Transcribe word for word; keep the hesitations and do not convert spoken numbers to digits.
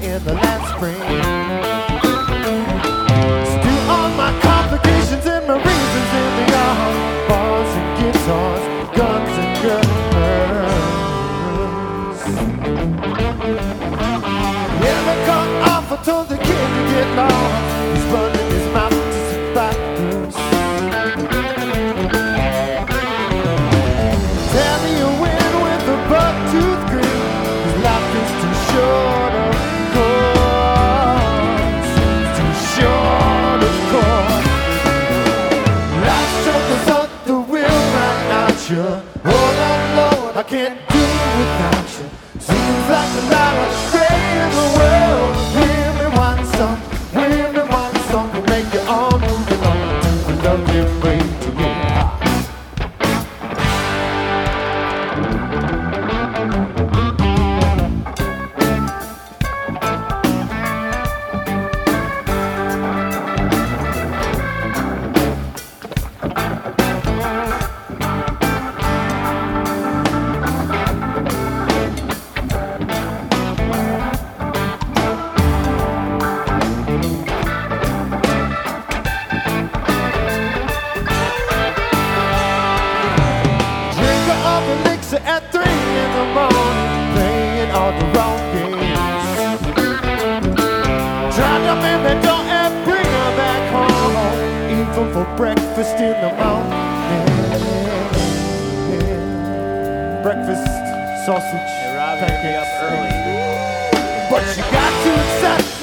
in the last spring. Still all my complications and my reasons in the yard. Bars and guitars, guns and girls. Never cut off, I told the kid to get lost. He's running his mouth to survivors. Tell me you win with a buck-tooth grin. His life is too short of course. Too short of course. Life struggles up the wheel right out you. Oh Lord, Lord, I can't do without you. Seems like a lot of gray in the world. Give me one song, give me one song to make you all move along to the lovely way to get high. At three in the morning, playing all the wrong games. Tried to make me don't and bring her back home, even for breakfast in the morning. Breakfast, sausage, Hey, Rob, you're gonna be up early. But she got too excited.